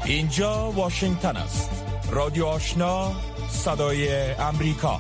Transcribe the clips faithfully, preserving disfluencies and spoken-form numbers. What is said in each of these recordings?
اینجا واشنگتن است. رادیو آشنا، صدای امریکا.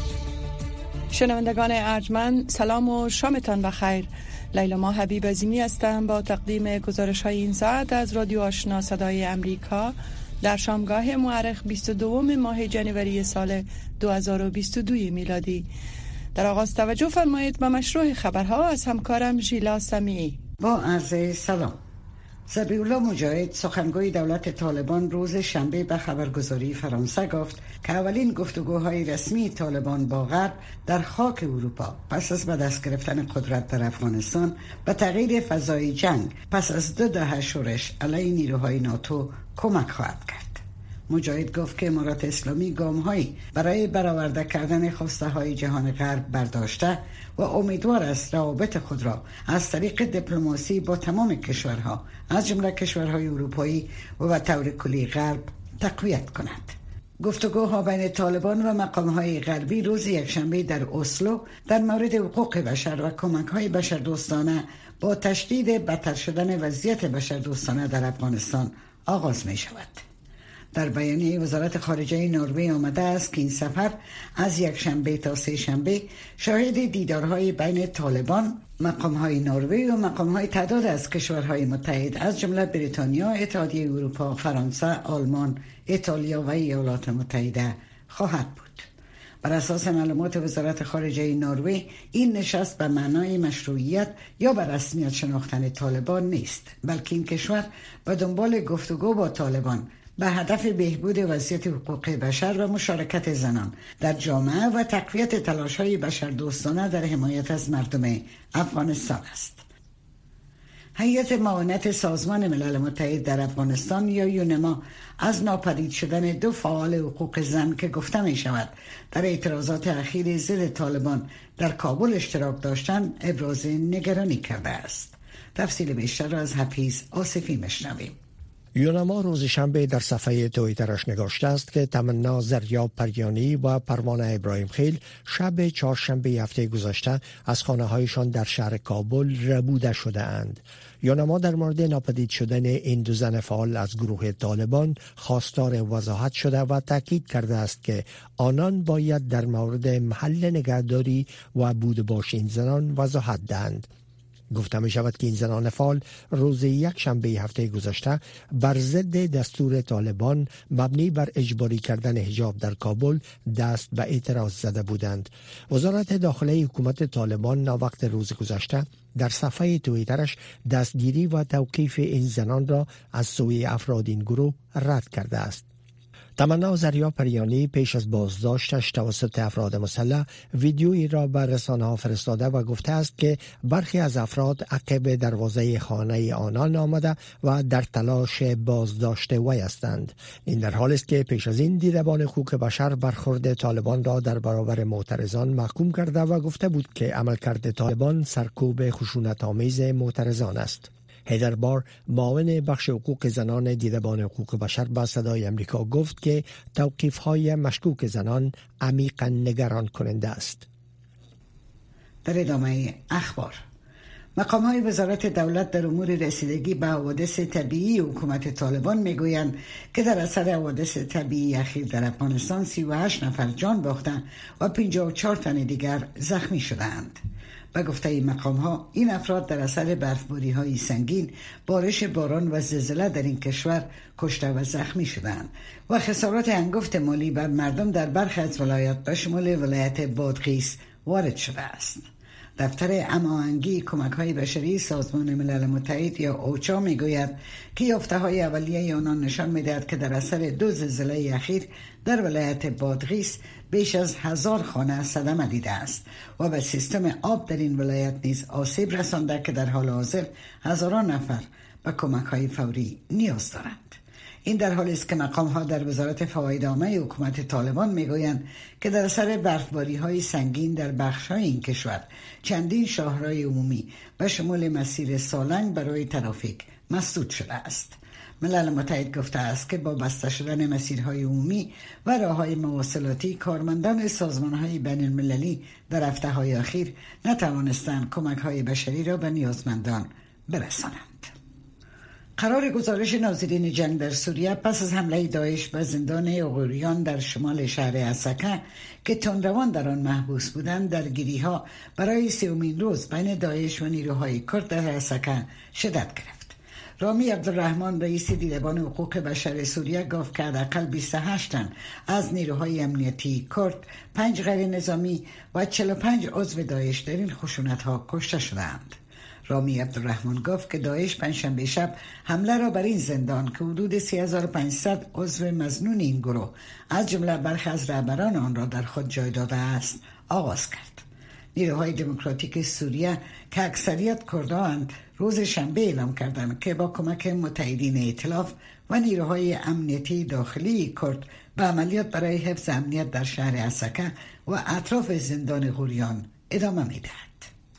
شنوندگان ارجمند، سلام و شامتان بخیر. لیلا ما حبیب عظیمی هستم با تقدیم گزارش های این ساعت از رادیو آشنا صدای امریکا در شامگاه مورخ بیست و دو ماه جنوری سال دو هزار و بیست و دو میلادی. در آغاز توجه فرمایید به مشروع خبرها از همکارم ژیلا سمیعی. با عرض سلام. ذبیح‌الله مجاهد، سخنگوی دولت طالبان، روز شنبه به خبرگزاری فرانسه گفت که اولین گفتگوهای رسمی طالبان با غرب در خاک اروپا پس از به دست گرفتن قدرت در افغانستان به تغییر فضای جنگ پس از دو دهه شورش علیه نیروهای ناتو کمک خواهد کرد. مجاهد گفت که امارات اسلامی گام‌هایی برای برآورده کردن خواسته‌های جهان غرب برداشته و امیدوار است روابط خود را از طریق دیپلماسی با تمام کشورها از جمله کشورهای اروپایی و به طور کلی غرب تقویت کند. گفتگوها بین طالبان و مقام‌های غربی روز یکشنبه در اسلو در مورد حقوق بشر و کمک‌های بشردوستانه با تشدید بدتر شدن وضعیت بشردوستانه در افغانستان آغاز می‌شود. در بیانیه وزارت خارجه نروژ آمده است که این سفر از یک شنبه تا سه شنبه شاهد دیدارهای بین طالبان، مقام‌های نروژ و مقام‌های تعداد از کشورهای متحد از جمله بریتانیا، اتحادیه اروپا، فرانسه، آلمان، ایتالیا و ایالات متحده خواهد بود. بر اساس معلومات وزارت خارجه نروژ، این نشست به معنای مشروعیت یا به رسمیت شناختن طالبان نیست، بلکه این کشور به دنبال گفتگو با طالبان به هدف بهبود وضعیت حقوق بشر و مشارکت زنان در جامعه و تقویت تلاش‌های بشردوستانه در حمایت از مردم افغانستان است. هیئت معاونت سازمان ملل متحد در افغانستان یا یونما از ناپدید شدن دو فعال حقوق زن که گفته می شود در اعتراضات اخیر ضد طالبان در کابل اشتراک داشتند ابراز نگرانی کرده است. تفصیل بیشتر را از حفیظ آصفی میشنویم. یونما روز شنبه در صفحه توییترش نگاشته است که تمنا زریاب پریانی و پروانه ابراهیم خیل شب چهارشنبه هفته گذشته از خانه‌هایشان در شهر کابل ربوده شده اند. یونما در مورد ناپدید شدن این دو زن فعال از گروه طالبان خواستار وضاحت شده و تاکید کرده است که آنان باید در مورد محل نگهداری و بود باش این زنان وضاحت دهند. گفته می شود که این زنان فعال روز یک شنبه هفته گذشته بر ضد دستور طالبان مبنی بر اجباری کردن حجاب در کابل دست به اعتراض زده بودند. وزارت داخله حکومت طالبان وقت روز گذشته در صفحه توییترش دستگیری و توقیف این زنان را از سوی افراد این گروه رد کرده است. تمنا زریاب پریانی پیش از بازداشتش توسط افراد مسلح ویدیویی را به رسانه‌ها فرستاده و گفته است که برخی از افراد عقب دروازه خانه آنان آمده و در تلاش بازداشت وی هستند. این در حالی است که پیش از این دیدبان حقوق بشر برخورد طالبان را در برابر معترضان محکوم کرده و گفته بود که عملکرد طالبان سرکوب خشونت‌آمیز معترضان است. هیدر بار، معاون بخش حقوق زنان دیدبان حقوق بشر با صدای امریکا گفت که توقیف‌های مشکوک زنان عمیقاً نگران کننده است. در ادامه اخبار، مقام‌های وزارت دولت در امور رسیدگی به حوادث طبیعی حکومت طالبان میگویند که در اثر حوادث طبیعی اخیر در افغانستان سی و هشت نفر جان باختند و پنجاه و چهار تن دیگر زخمی شدند. به گفته این مقام‌ها، این افراد در اثر برفباری‌های سنگین، بارش باران و زلزله در این کشور کشته و زخمی شدند و خسارات هنگفت مالی بر مردم در برخی از ولایات به شمول ولایت بادغیس وارد شده است. دفتر هماهنگی کمک‌های بشری سازمان ملل متحد یا اوچا میگوید که یافته‌های اولیه آنان نشان می‌دهد که در اثر دو زلزله اخیر در ولایت بادغیس بیش از هزار خانه صدمه دیده است و به سیستم آب در این ولایت نیز آسیب رسانده که در حال حاضر هزاران نفر به کمک‌های فوری نیاز دارند. این در حالی است که مقام‌ها در وزارت فواید عامه حکومت طالبان میگویند که در اثر برفباری‌های سنگین در بخش‌های این کشور چندین شاهراه عمومی به شمول مسیر سالنگ برای ترافیک مسدود شده است. ملل متحد گفته است که با بسته شدن مسیرهای عمومی و راههای مواصلاتی، کارمندان سازمانهای بین المللی در هفته‌های اخیر نتوانستند کمک‌های بشری را به نیازمندان برسانند. قرار گزارش ناظرین جنگ در سوریه پس از حمله داعش به زندان اوغوریان در شمال شهر عسکه که تندروان در آن محبوس بودند، درگیری‌ها برای سومین روز بین داعش و نیروهای کرد در عسکه شدت گرفت. رامی عبدالرحمن رئیس دیدبان حقوق بشر سوریه گفت که حداقل بیست و هشت تن از نیروهای امنیتی کرد، پنج غیر نظامی و چهل و پنج عضو داعش در این خشونت‌ها کشته شدند. رامی عبدالرحمن گفت که داعش پنجشنبه شب حمله را بر این زندان که حدود سه هزار و پانصد عضو مظنون این گروه از جمله برخی از رهبران آن را در خود جای داده است آغاز کرد. نیروهای دموکراتیک سوریه که اکثریت کردند روز شنبه اعلام کردند که با کمک متحدین ائتلاف و نیروهای امنیتی داخلی کرد به عملیات برای حفظ امنیت در شهر عسکه و اطراف زندان غوریان ادامه می‌دهد.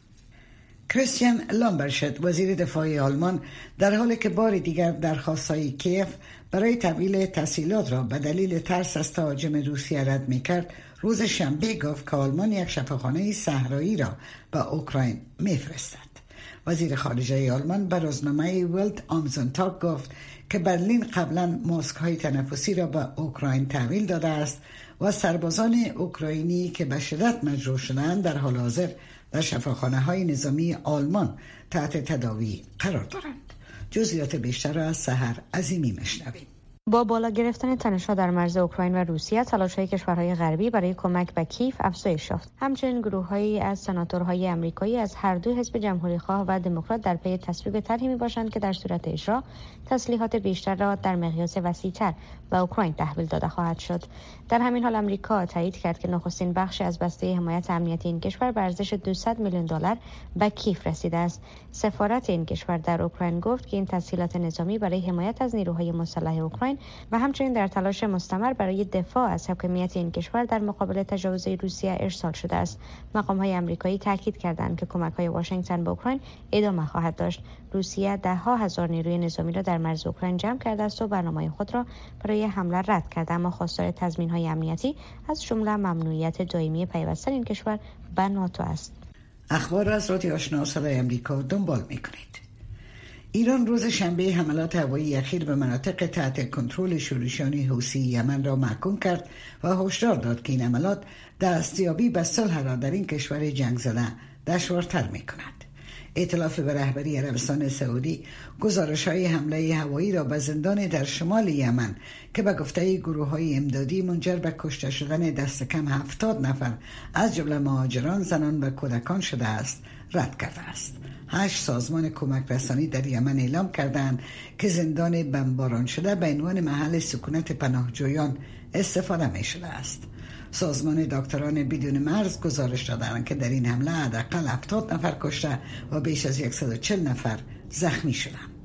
کریستیان لامبرشت وزیر دفاع آلمان در حالی که بار دیگر درخواست‌های کیف برای تحویل تسهیلات را به دلیل ترس از تهاجم روسیه رد می‌کرد، روز شنبه گفت که آلمان یک شفاخانه صحرایی را به اوکراین می‌فرستد. وزیر خارجه آلمان به روزنامه ولت آمزونتاگ گفت که برلین قبلا ماسک‌های تنفسی را به اوکراین تحویل داده است و سربازان اوکراینی که به شدت مجروح شدند در حال حاضر در شفاخانه‌های نظامی آلمان تحت تداوی قرار دارند. جزئیات بیشتر را از سحر عظیمی میشنویم. با بالا گرفتن تنش‌ها در مرز اوکراین و روسیه، تلاش‌های کشورهای غربی برای کمک به کیف افزایش یافت. همچنین گروه‌هایی از سناتورهای آمریکایی از هر دو حزب جمهوری‌خواه و دموکرات در پی تصویب طرحی می‌باشند که در صورت اجرا تسلیحات بیشتر را در مقیاس وسیع‌تر به اوکراین تحویل داده خواهد شد. در همین حال آمریکا تایید کرد که نخستین بخش از بسته حمایت امنیتی این کشور به ارزش دویست میلیون دلار به کیف رسیده است. سفارت این کشور در اوکراین گفت که این تسهیلات نظامی برای حمایت از نیروهای مسلح اوکراین و همچنین در تلاش مستمر برای دفاع از حاکمیت این کشور در مقابل تجاوز روسیه ارسال شده است. مقام‌های آمریکایی تاکید کردند که کمک‌های واشنگتن به اوکراین ادامه خواهد داشت. روسیه ده ها هزار نیروی نظامی را در مرز اوکراین جمع کرده است و برنامه خود را برای حمله رد کرده، اما خواستار تضمین‌های امنیتی از جمله ممنوعیت دائمی پیوستن این کشور به ناتو است. اخبار از رادیو آشنا صدای آمریکا دنبال می‌کنید. ایران روز شنبه حملات هوایی اخیر به مناطق تحت کنترل شورشیان حوثی یمن را محکوم کرد و هشدار داد که این حملات دستیابی به صلح را در این کشور جنگ زده دشوارتر می‌کند. ائتلاف به رهبری عربستان سعودی گزارش‌های حمله هوایی را به زندان در شمال یمن که به گفته گروه‌های امدادی منجر به کشته شدن دست کم هفتاد نفر از جمله مهاجران، زنان و کودکان شده است رد کرده است. هشت سازمان کمک رسانی در یمن اعلام کردند که زندان بمباران شده به عنوان محل سکونت پناهجویان استفاده می شده است. سازمان دکتران بدون مرز گزارش دادند که در این حمله حداقل هفتاد نفر کشته و بیش از صد و چهل نفر زخمی شدند.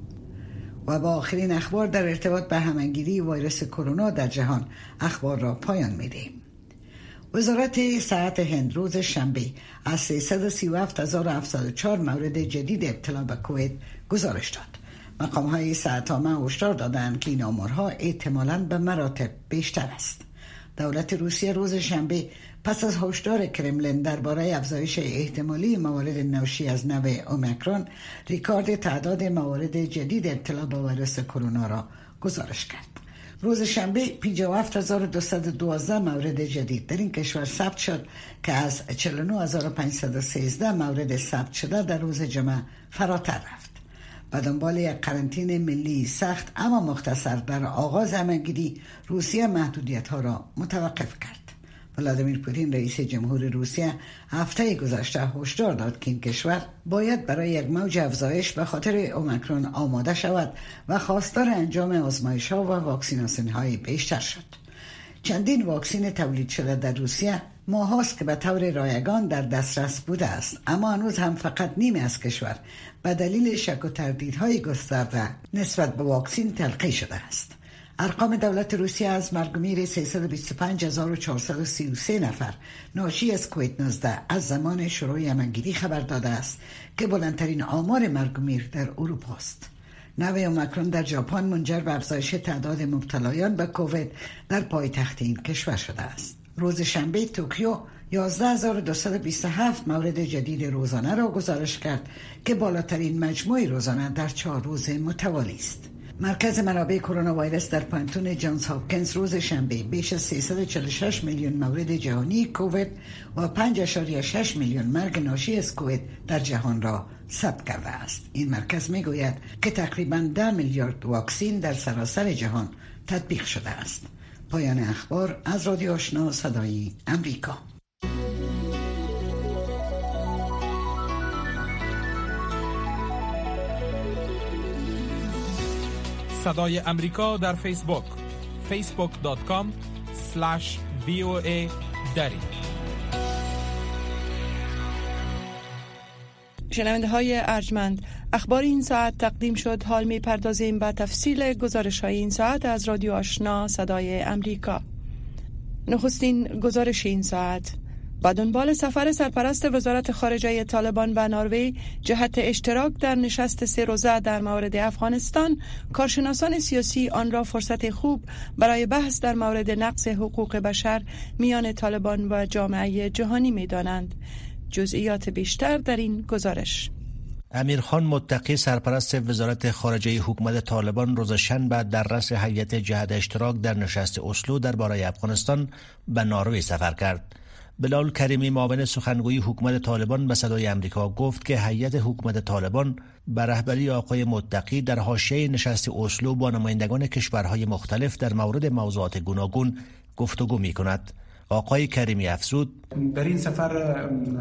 و با آخرین اخبار در ارتباط به همه‌گیری ویروس کرونا در جهان اخبار را پایان می‌دهیم. وزارت صحت هند روز شنبه از سیصد و سی و هفت هزار و هفتصد و چهار مورد جدید ابتلا به کووید گزارش داد. مقام‌های صحت‌عامه هشدار دادند که این آمارها احتمالاً به مراتب بیشتر است. دولت روسیه روز شنبه پس از هشدار کرملین درباره افزایش احتمالی موارد ناشی از نوع اومیکرون، ریکارد تعداد موارد جدید ابتلا به ویروس کرونا را گزارش کرد. روز شنبه پنجاه و هفت هزار و دویست و دوازده مورد جدید در این کشور ثبت شد که از چهل و نه هزار و پانصد و سیزده مورد ثبت شده در روز جمعه فراتر رفت. به دنبال یک قرنطینه ملی سخت اما مختصر در آغاز همه‌گیری، روسیه محدودیت‌ها را متوقف کرد. ولادیمیر پوتین رئیس جمهور روسیه هفته گذشته هشدار داد که این کشور باید برای یک موج افزایش به خاطر اومیکرون آماده شود و خواستار انجام آزمایش‌ها و واکسیناسیون‌های بیشتر شد. چندین واکسن تولید شده در روسیه ماهاست که به طور رایگان در دسترس بوده است، اما هنوز هم فقط نیمی از کشور به دلیل شک و تردیدهای گسترده نسبت به واکسن تلقی شده است. ارقام دولت روسیه از مرگ و میر سیصد و بیست و پنج هزار و چهارصد و سی و سه نفر ناشی از کووید نوزده از زمان شروع همه‌گیری خبر داده است که بلندترین آمار مرگ و میر در اروپا است. نوع اومیکرون در ژاپن منجر به افزایش تعداد مبتلایان به کووید در پایتخت این کشور شده است. روز شنبه توکیو یازده هزار و دویست و بیست و هفت مورد جدید روزانه را گزارش کرد که بالاترین مجموع روزانه در چهار روز متوالی است. مرکز منابع کرونا ویروس در پانتون جانز هاپکینز روز شنبه بیش از سیصد و چهل و شش میلیون مورد جهانی کووید و پنج ممیز شش میلیون مرگ ناشی از کووید در جهان را ثبت کرده است. این مرکز میگوید که تقریباً ده میلیارد واکسین در سراسر جهان تطبیق شده است. پایان اخبار از رادیو آشنا صدای امریکا. صدای امریکا در فیسبوک فیسبوک دات کام اسلش وی او ای دری. شنونده های ارجمند، اخبار این ساعت تقدیم شد. حال می پردازیم به تفصیل گزارش های این ساعت از رادیو آشنا صدای امریکا. نخستین گزارش این ساعت: با دنبال سفر سرپرست وزارت خارجه طالبان به نروژ جهت اشتراک در نشست سه روزه در مورد افغانستان، کارشناسان سیاسی آن را فرصت خوب برای بحث در مورد نقض حقوق بشر میان طالبان و جامعه جهانی می دانند. جزئیات بیشتر در این گزارش. امیرخان متقی سرپرست وزارت خارجه حکومت طالبان روز شنبه در رأس هیئت جهت اشتراک در نشست اسلو درباره افغانستان به نروژ سفر کرد. بلال کریمی معاون سخنگوی حکومت طالبان به صدای امریکا گفت که هیئت حکومت طالبان به رهبری آقای متقی در حاشیه نشست اسلو با نمایندگان کشورهای مختلف در مورد موضوعات گوناگون گفتگو می‌کند. آقای کریمی افزود: در این سفر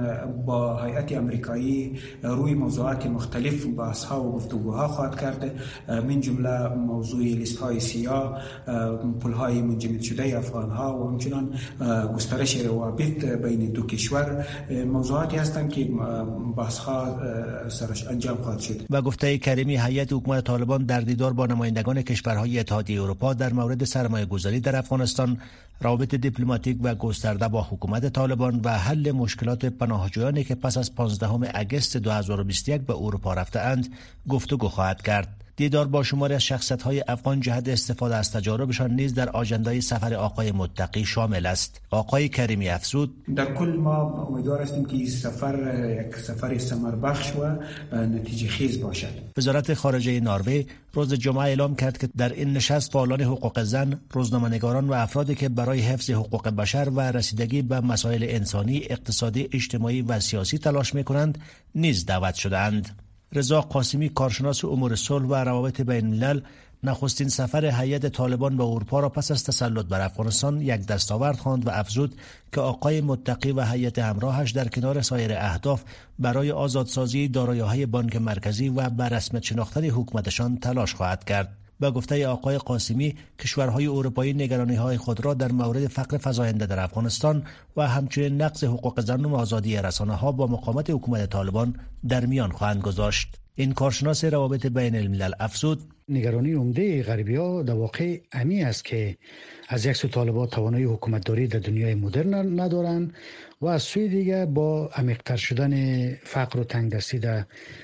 با هیئت امریکایی روی موضوعات مختلف بحث‌ها و گفتگوها خواهد کرد، من جمله موضوع لیست‌های سیاه، پول‌های منجمد شده افغان‌ها و همچنان گسترش روابط بین دو کشور موضوعاتی هستند که بحث‌ها سرش انجام خواهد شد. و گفته کریمی، هیئت حکومت طالبان در دیدار با نمایندگان کشورهای اتحادیه اروپا در مورد سرمایه‌گذاری در افغانستان، روابط دیپلماتیک و گسترده با حکومت طالبان و حل مشکلات پناهجویانی که پس از پانزدهم اگست دو هزار و بیست و یک به اروپا رفته‌اند گفتگو خواهد کرد. دیدار با شماری از شخصیت‌های افغان جهت استفاده از تجاربشان نیز در آژندای سفر آقای متقی شامل است. آقای کریمی افزود: در کل ما امیدوار هستیم که این سفر یک سفر ثمربخش و نتیجه خیز باشد. وزارت خارجه نروژ روز جمعه اعلام کرد که در این نشست فعالان حقوق زن، روزنامه‌نگاران و افرادی که برای حفظ حقوق بشر و رسیدگی به مسائل انسانی، اقتصادی، اجتماعی و سیاسی تلاش می‌کنند نیز دعوت شده‌اند. رضا قاسمی، کارشناس امور صلح و روابط بین الملل، نخستین سفر هیئت طالبان به اروپا را پس از تسلط بر افغانستان یک دستاورد خواند و افزود که آقای متقی و هیئت همراهش در کنار سایر اهداف برای آزادسازی دارایی‌های بانک مرکزی و به رسمیت شناختن حکومتشان تلاش خواهد کرد. به گفته آقای قاسمی، کشورهای اروپایی نگرانی‌های خود را در مورد فقر فزاینده در افغانستان و همچنین نقض حقوق زن و آزادی رسانه‌ها با مقاومت حکومت طالبان در میان خواهند گذاشت. این کارشناس روابط بین الملل افزود: نگرانی عمده غربی‌ها در واقع امی است که از یک سو طالبان توانایی حکومتداری در دنیای مدرن ندارند و از سوی دیگر با عمیق‌تر شدن فقر و تنگدستی در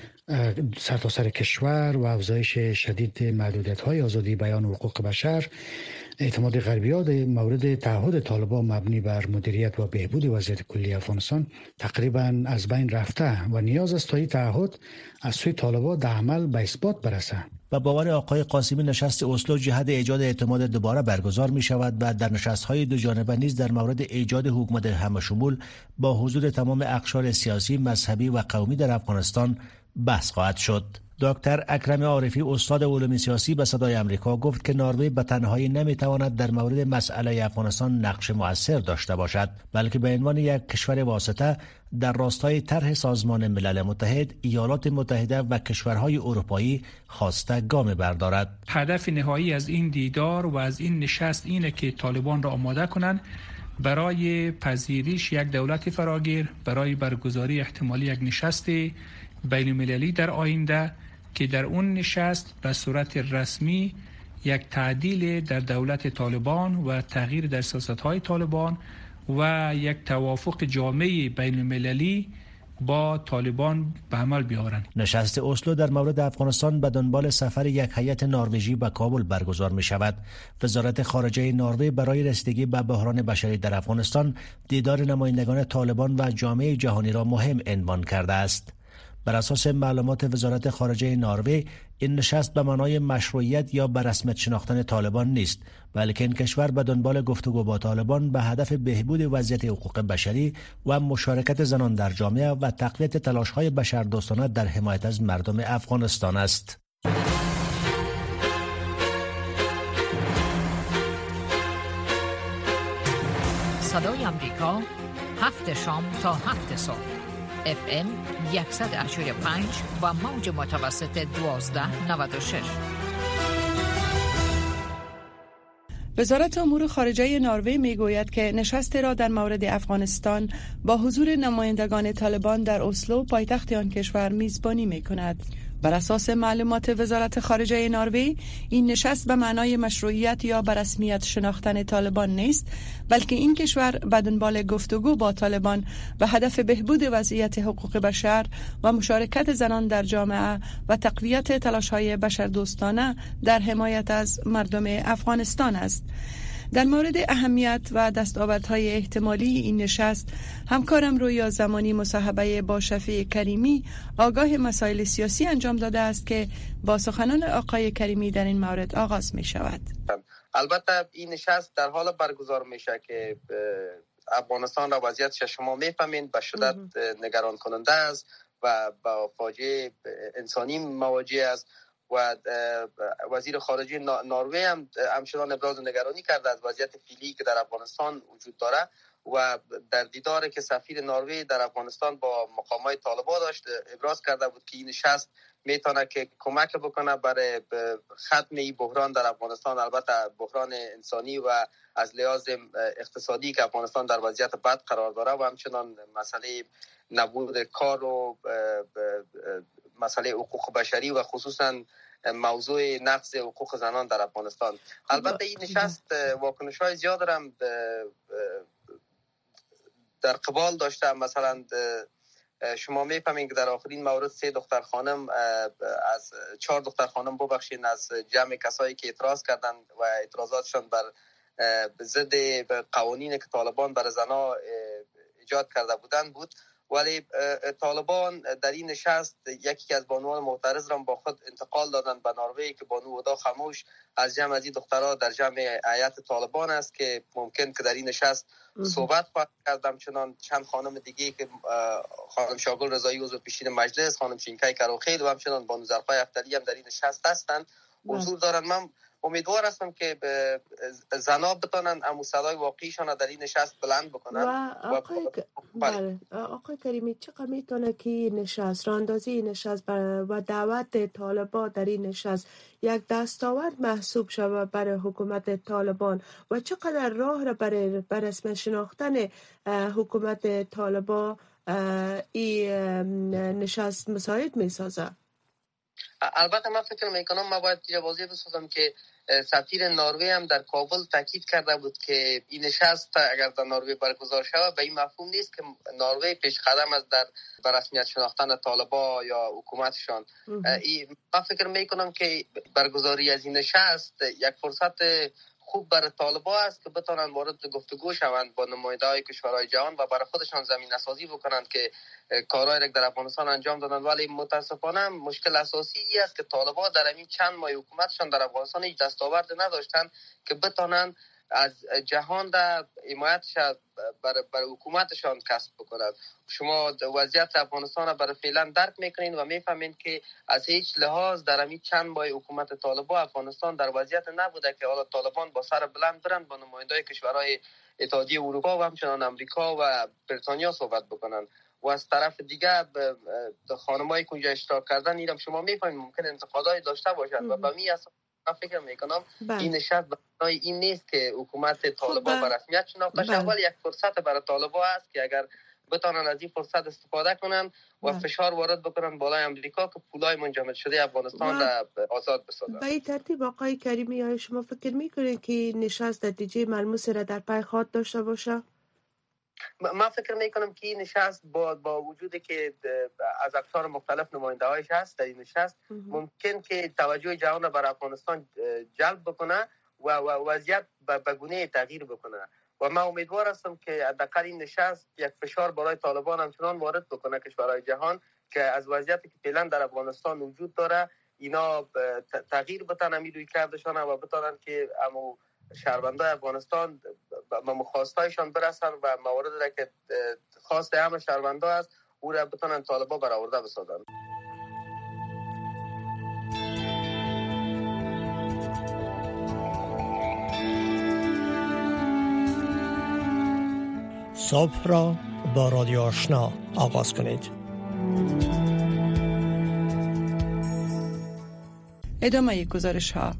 سرتاسر کشور و افزایش شدید محدودیت‌های آزادی بیان و حقوق بشر، اعتماد غربی‌ها در مورد تعهد طالبان مبنی بر مدیریت و بهبود وضعیت کلی افغانستان تقریباً از بین رفته و نیاز است تا این تعهد از سوی طالبان در عمل به اثبات برسد. و باور آقای قاسمی، نشست اسلو جهت ایجاد اعتماد دوباره برگزار می شود و در نشست‌های دو جانبه نیز در مورد ایجاد حکومت همشمول با حضور تمام اقشار سیاسی، مذهبی و قومی در افغانستان بحث خواهد شد. دکتر اکرم عارفی، استاد علوم سیاسی، به صدای امریکا گفت که نروژ به تنهایی نمیتواند در مورد مسئله افغانستان نقش مؤثر داشته باشد، بلکه به عنوان یک کشور واسطه در راستای طرح سازمان ملل متحد، ایالات متحده و کشورهای اروپایی خواسته گام بردارد. هدف نهایی از این دیدار و از این نشست اینه که طالبان را آماده کنند برای پذیرش یک دولت فراگیر، برای برگزاری احتمالی یک نشست بین المللی در آینده که در اون نشست به صورت رسمی یک تعدیل در دولت طالبان و تغییر در سیاست‌های طالبان و یک توافق جامع بین المللی با طالبان به عمل بیاورند. نشست اسلو در مورد افغانستان به دنبال سفر یک هیئت نروژی به کابل برگزار می شود. وزارت خارجه نروژ برای رسیدگی به بحران بشری در افغانستان دیدار نمایندگان طالبان و جامعه جهانی را مهم عنوان کرده است. بر اساس معلومات وزارت خارجه نروژ، این نشست به معنای مشروعیت یا به رسمیت شناختن طالبان نیست، بلکه این کشور به دنبال گفتگو با طالبان به هدف بهبود وضعیت حقوق بشری و مشارکت زنان در جامعه و تقویت تلاش‌های بشردوستانه در حمایت از مردم افغانستان است. صدای آمریکا، هفت شام تا هفت صبح، اف ام صد و هشتاد و پنج و موج متوسط دوازده نود و شش. وزارت امور خارجه نروژ میگوید که نشست را در مورد افغانستان با حضور نمایندگان طالبان در اسلو پایتخت آن کشور میزبانی میکند. بر اساس معلومات وزارت خارجه نروژ، این نشست به معنای مشروعیت یا به رسمیت شناختن طالبان نیست، بلکه این کشور به دنبال گفتگو با طالبان به هدف بهبود وضعیت حقوق بشر و مشارکت زنان در جامعه و تقویت تلاش‌های بشردوستانه در حمایت از مردم افغانستان است. در مورد اهمیت و دستاوردهای احتمالی این نشست، همکارم رویا زمانی مصاحبه با شفیع کریمی آگاه مسائل سیاسی انجام داده است که با سخنان آقای کریمی در این مورد آغاز می شود. البته این نشست در حال برگزار میشه که افغانستان را وضعیتش شما میفهمین به شدت نگران کننده است و با فاجعه انسانی مواجه است و وزیر خارجه نروژ هم همچنان ابراز نگرانی کرده از وضعیت فعلی که در افغانستان وجود داره و در دیداری که سفیر نروژ در افغانستان با مقامات طالبان داشت ابراز کرده بود که این نشست میتونه که کمک بکنه برای ختم این بحران در افغانستان، البته بحران انسانی و از لحاظ اقتصادی که افغانستان در وضعیت بد قرار داره و همچنان مسئله نبود کار و مسئله حقوق بشری و خصوصا موضوع نقض حقوق زنان در افغانستان. البته این نشست واکنش‌های زیاد هم در قبال داشته. مثلا شما می‌فهمید که در آخرین مورد سه دختر خانم از چهار دختر خانم ببخشید از جمع کسایی که اعتراض کردند و اعتراضاتشان بر ضد قوانین که طالبان بر زنان ایجاد کرده بودند بود، ولی طالبان در این نشست یکی از بانوان معترض را با خود انتقال دادند به نروژ که بانو ودا خاموش از جمع از این دخترها در جمع هیئت طالبان است که ممکن که در این نشست صحبت خواهد کرد. چنان چند خانم دیگه که خانم شاگل رضایی عضو پیشین مجلس، خانم شینکای کروخیل و همچنان بانو زرقای افتری هم در این نشست هستند حضور دارند. من امیدوار هستم که زنا بتونن امو صدای واقعیشان در این نشست بلند بکنن. و آقای, و... بله. آقای کریمی چقدر میتونه که این نشست راندازی این نشست و دعوت طالبان در این نشست یک دستاورد محسوب شود برای حکومت طالبان و چقدر راه را برای رسمیت شناختن حکومت طالبان این نشست مساعد میسازه؟ البته من فکر میکنم ما باید جوازی بسازم که سفیر نروژ هم در کابل تاکید کرده بود که این نشست اگر در نروژ برگزار شود به این مفهوم نیست که نروژ پیش قدم است در رسمیت شناختن طالبان یا حکومتشان. من فکر میکنم که برگزاری از این نشست یک فرصت خوب برای طالبان است که بتونن وارد گفتگو شوند با نماینده‌های کشورهای جهان و برای خودشان زمینه سازی بکنند که کارهایی در افغانستان انجام دادن. ولی متاسفانه مشکل اساسی ای است که طالبان در همین چند ماه حکومتشان در افغانستان هیچ دستاورد نداشتند که بتونن از جهان در حمایتش برای بر حکومتشان کسب بکنند. شما وضعیت افغانستان را برای فعلا درک میکنین و میفهمین که از هیچ لحاظ در همین چند ماه حکومت طالبان افغانستان در وضعیت نبوده که حالا طالبان با سر بلند برن با نماینده‌های کشورهای اتحادیه اروپا و همچنان امریکا و بریتانیا صحبت بکنن. و از طرف دیگه خانمایی که اونجا اشتراک کردن اینم شما میفهمین ممکن انتقادایی داشته باشند و به می اساس من فکر میکنم این نشست برای این نیست که حکومت طالبان به رسمیت شناخته شود، ولی یک فرصت برای طالبان است که اگر بتونن از این فرصت استفاده کنن و بله. فشار وارد بکنن بالای امریکا که پولای منجمد شده افغانستان را آزاد بسازن. به این ترتیب آقای کریمی های شما فکر میکنید که نشست نتیجه ملموسی را در پی خواهد داشته باشه؟ من فکر میکنم که این نشست با با وجودی که از اقشار مختلف نماینده هایش هست در این نشست ممکن که توجه جهان بر افغانستان جلب بکنه و وضعیت به گونه تغییر بکنه و من امیدوار هستم که حداقل این نشست یک فشار برای طالبان همچنان وارد بکنه کشورهای جهان که از وضعیتی که فعلا در افغانستان وجود داره اینا تغییر بتن امیدوی کردشان و بتانن که امو شهروندای افغانستان به مخواستایشان برسن و مواردی را که خواست همه شهروندا است او را بتانن طالبان برآورده بسازن. صبح را با رادیو آشنا آغاز کنید. ادامه گزارش ها.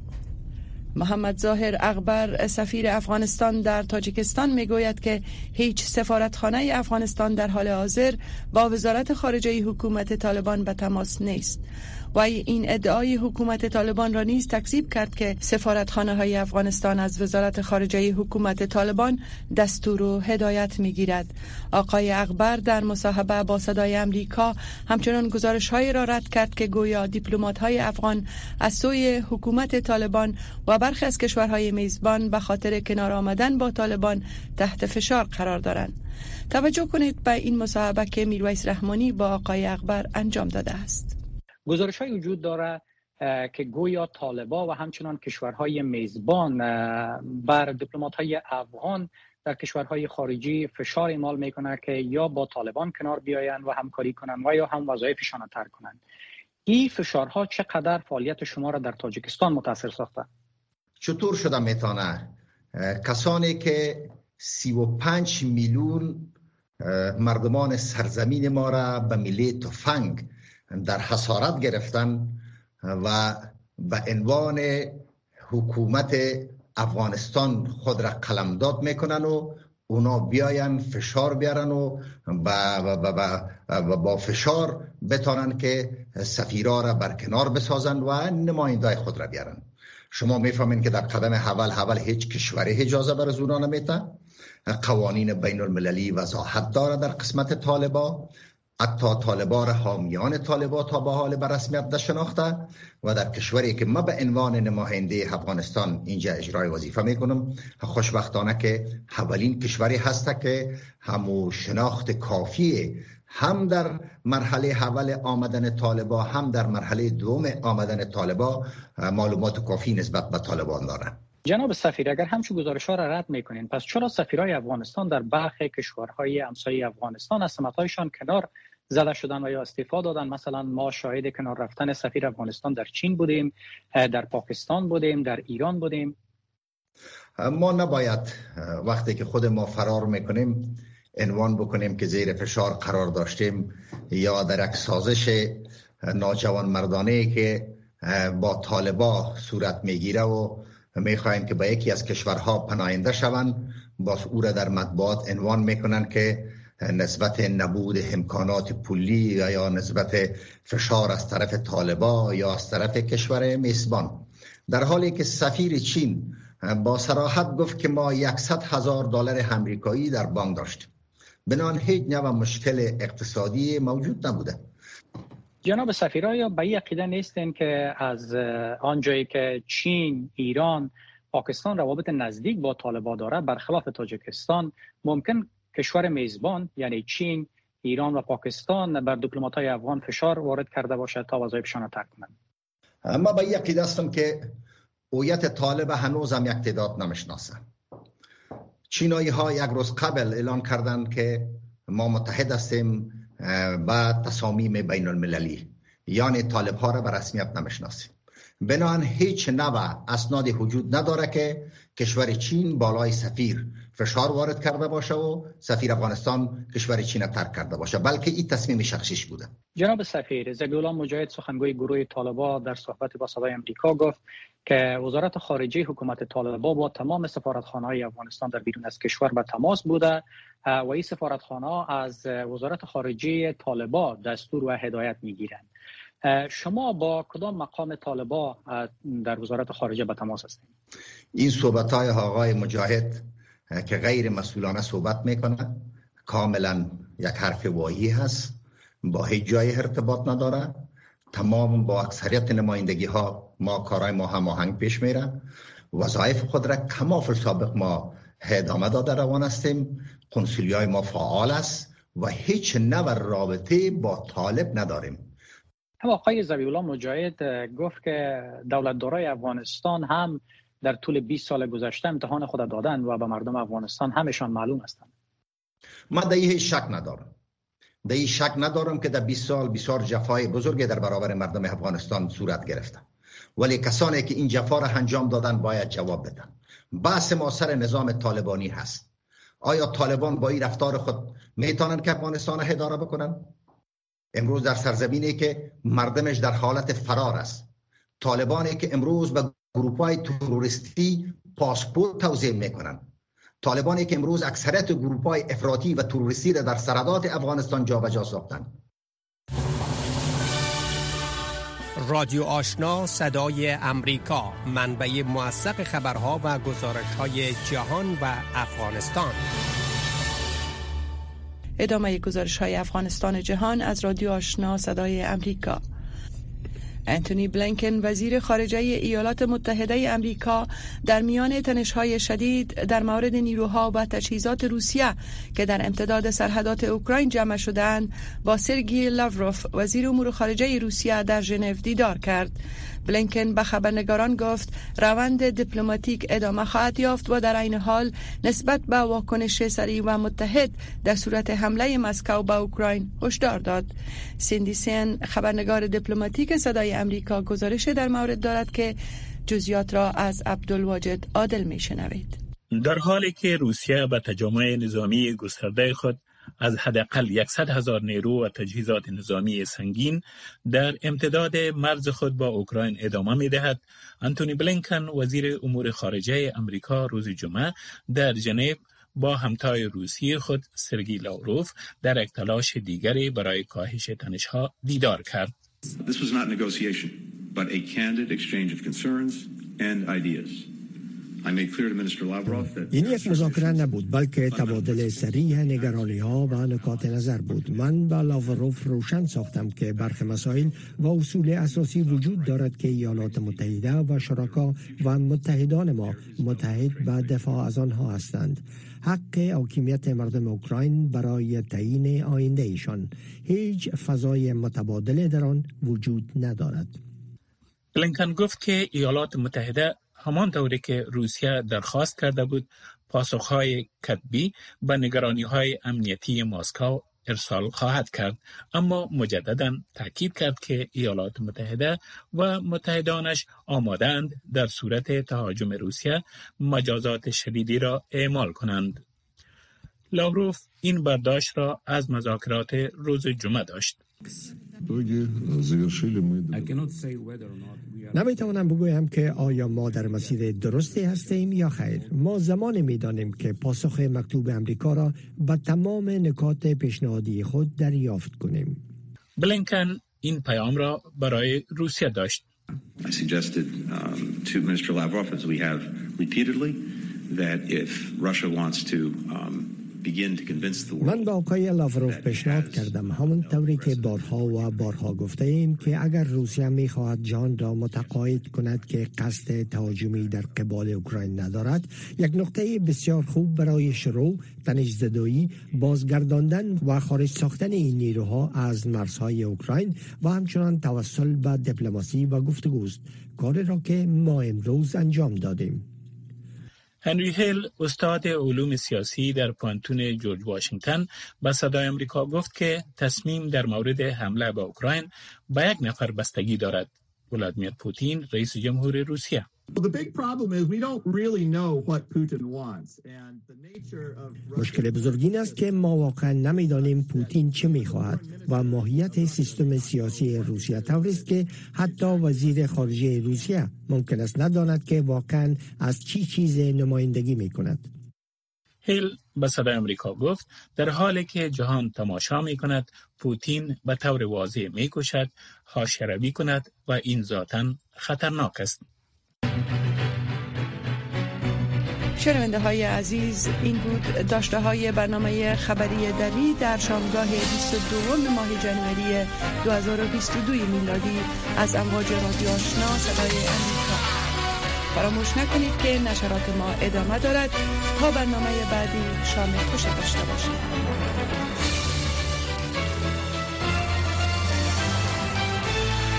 محمد ظاهر اغبر سفیر افغانستان در تاجیکستان میگوید که هیچ سفارتخانه افغانستان در حال حاضر با وزارت خارجه حکومت طالبان به تماس نیست. و این ادعای حکومت طالبان را نیز تکذیب کرد که سفارتخانه های افغانستان از وزارت خارجه حکومت طالبان دستور و هدایت میگیرد. آقای اغبر در مصاحبه با صدای امریکا همچنان گزارش های را رد کرد که گویا دیپلمات های افغان از سوی حکومت طالبان و برخی از کشورهای میزبان به خاطر کنار آمدن با طالبان تحت فشار قرار دارند. توجه کنید به این مصاحبه که میرویس رحمانی با آقای اغبر انجام داده است. گزارش های وجود داره که گویا طالبان و همچنان کشورهای میزبان بر دیپلمات های افغان در کشورهای خارجی فشار اعمال میکنه که یا با طالبان کنار بیاین و همکاری کنن و یا هم وظایفشان را ترک کنن. این فشارها چقدر فعالیت شما را در تاجیکستان متاثر ساخته؟ چطور شده میتونه کسانی که سی و پنج میلیون مردمان سرزمین ما را به میله تفنگ در حصارت گرفتن و به عنوان حکومت افغانستان خود را قلمداد میکنن و اونا بیاین فشار بیارن و با, با, با, با فشار بتانن که سفیرا را برکنار بسازن و نمایندای خود را بیارن. شما میفهمین که در قدم اول اول هیچ کشوری اجازه بر زورا نمیته. قوانین بین المللی وضاحت داره در قسمت طالبا. حتی طالبان حامیان طالبان تا به حال به رسمیت نشناخته و در کشوری که ما به عنوان نماینده افغانستان اینجا اجرای وظیفه میکنم، خوشبختانه که اولین کشوری هسته که همو شناخت کافیه هم در مرحله اول آمدن طالبان هم در مرحله دوم آمدن طالبان معلومات کافی نسبت به طالبان دارن. جناب سفیر، اگر همچون گزارش‌ها را رد میکنین، پس چرا سفیرای افغانستان در برخی کشورهای همسایه افغانستان از سمت‌هایشان کنار زده شدن و یا استعفا دادن؟ مثلا ما شاهد کنار رفتن سفیر افغانستان در چین بودیم، در پاکستان بودیم، در ایران بودیم. ما نباید وقتی که خود ما فرار میکنیم عنوان بکنیم که زیر فشار قرار داشتیم یا در یک سازش ناجوان مردانه که با طالبا صورت میگیره و میخوایم که با یکی از کشورها پناهنده شوند، باز او را در مطبوعات عنوان میکنن که نسبت نبود امکانات پولی یا, یا نسبت فشار از طرف طالبا یا از طرف کشور میزبان، در حالی که سفیر چین با صراحت گفت که ما صد هزار دلار امریکایی در بانک داشتیم، بنابراین هیچ نوع مشکل اقتصادی موجود نبوده. جناب سفیر، آیا به این عقیده نیستین که از آنجایی که چین، ایران، پاکستان روابط نزدیک با طالبان داره، برخلاف تاجیکستان، ممکن کشور میزبان یعنی چین، ایران و پاکستان بر دیپلمات‌های افغان فشار وارد کرده باشد تا وظایفشان را ترک کنند؟ ما به این عقیده هستم که هویت طالب هنوز هم یک تعداد نمیشناسه. چینایی ها یک روز قبل اعلان کردند که ما متحد هستیم با تصامیم بین المللی، یعنی طالب ها را به رسمیت نمیشناسیم. بنابراین هیچ نوع اسنادی وجود نداره که کشور چین بالای سفیر فشار وارد کرده باشه و سفیر افغانستان کشور چین را ترک کرده باشه، بلکه این تصمیم شخصیش بوده. جناب سفیر، ذکی‌الله مجاهد سخنگوی گروه طالبان در صحبت با صدای امریکا گفت که وزارت خارجه حکومت طالبان با تمام سفارتخانه‌های افغانستان در بیرون از کشور به تماس بوده و این سفارتخانه‌ها از وزارت خارجه طالبان دستور و هدایت میگیرند. شما با کدام مقام طالبان در وزارت خارجه به تماس هستید؟ این صحبت‌های آقای مجاهد که غیر مسئولانه صحبت میکنه، کاملا یک حرف واهی هست، با هیچ جای ارتباط نداره. تمام با اکثریت نمایندگی ها ما کارهای ما هماهنگ پیش میره. وظایف خود را کما فی سابق ما ادامه داده روان هستیم. قنصلیای ما فعال است و هیچ نوع رابطه با طالب نداریم. آقای ذبیح الله مجاهد گفت که دولتدارای افغانستان هم در طول بیست سال گذشته امتحان خود دادن و به مردم افغانستان همشان معلوم هستند. من در این شک ندارم. در این شک ندارم که در بیست سال بسیار جفای بزرگی در برابر مردم افغانستان صورت گرفته. ولی کسانی که این جفا را انجام دادن باید جواب بدن. بحث ما سر نظام طالبانی هست. آیا طالبان با این رفتار خود میتونن که افغانستان را اداره بکنن؟ امروز در سرزمینی که مردمش در حالت فرار است، طالبانی که امروز به گروپ‌های تروریستی پاسپورت توزیع میکنن، طالبانی که امروز اکثریت گروپ‌های افراطی و تروریستی را در سرحدات افغانستان جابجا ساختن. رادیو آشنا صدای امریکا، منبع موثق خبرها و گزارش‌های جهان و افغانستان. ادامه گزارش‌های افغانستان جهان از رادیو آشنا صدای امریکا. انتونی بلینکن وزیر خارجه ایالات متحده امریکا در میان تنش‌های شدید در مورد نیروها و تجهیزات روسیه که در امتداد سرحدات اوکراین جمع شدند با سرگئی لاوروف وزیر امور خارجه روسیه در ژنو دیدار کرد. بلینکن به خبرنگاران گفت روند دیپلماتیک ادامه خواهد یافت و در عین حال نسبت به واکنش سریع و متحد در صورت حمله مسکو به اوکراین هشدار داد. سیندی سین خبرنگار دیپلماتیک صدای امریکا گزارش در مورد دارد که جزئیات را از عبدالواجد عادل میشنوید. در حالی که روسیه به تجمع نظامی گسترده خود از حداقل صد هزار نیرو و تجهیزات نظامی سنگین در امتداد مرز خود با اوکراین ادامه می‌دهد، انتونی بلینکن وزیر امور خارجه امریکا روز جمعه در ژنو با همتای روسی خود سرگئی لاوروف در یک تلاش دیگری برای کاهش تنش‌ها دیدار کرد. This was not negotiation, but a candid exchange of concerns and ideas. این یک مذاکره نبود بلکه تبادل صریح نگرانی‌ها و نکات نظر بود. من با لاوروف روشن ساختم که برخی مسائل و اصول اساسی وجود دارد که ایالات متحده و شرکا و متحدان ما متحد به دفاع از آنها هستند. حق حاکمیت مردم اوکراین برای تعیین آینده ایشان، هیچ فضای متبادل در آن وجود ندارد. بلینکن گفت که ایالات متحده همان طوری که روسیه درخواست کرده بود پاسخهای کتبی به نگرانی‌های امنیتی مسکو ارسال خواهد کرد، اما مجدداً تاکید کرد که ایالات متحده و متحدانش آماده‌اند در صورت تهاجم روسیه مجازات شدیدی را اعمال کنند. لاوروف این برداشت را از مذاکرات روز جمعه داشت. نمیتوانم بگویم که آیا ما در مسیر درستی هستیم یا خیر. ما زمان میدانیم که پاسخ مکتوب امریکا را به تمام نکات پیشنهادی خود دریافت کنیم. بلینکن این پیام را برای روسیه داشت. I suggested um, to Minister Lavrov, as we have repeatedly, that if Russia wants to um, من با آقای لاوروف پیشنهاد کردم همون طوری که بارها و بارها گفته ایم که اگر روسیه می خواهد جهان را متقاعد کند که قصد تهاجمی در قبال اوکراین ندارد، یک نقطه بسیار خوب برای شروع تنش‌زدایی، بازگرداندن و خارج ساختن این نیروها از مرزهای اوکراین و همچنان توسل به دیپلماسی و گفتگوست، کاری را که ما امروز انجام دادیم. هنری هیل استاد علوم سیاسی در پانتون جورج واشنگتن به صدای امریکا گفت که تصمیم در مورد حمله به اوکراین به یک نفر بستگی دارد: ولادیمیر پوتین، رئیس جمهور روسیه. مشکل بزرگ این است که ما واقعا نمیدانیم پوتین چه میخواهد و ماهیت سیستم سیاسی روسیه طوری است که حتی وزیر خارجه روسیه ممکن است نداند که واقعا از چی چیز نمایندگی میکند. هیل به صدای امریکا گفت در حالی که جهان تماشا میکند پوتین به طور واضح میکوشد حاشیه‌روی کند و این ذاتاً خطرناک است. شنونده های عزیز، این بود داشته های برنامه خبری دری در شامگاه بیست و دو ماه جنوری دو هزار و بیست و دو میلادی از امواج رادیو آشنا صدای امریکا. فراموش نکنید که نشرات ما ادامه دارد. تا برنامه بعدی شام خوش داشته باشید.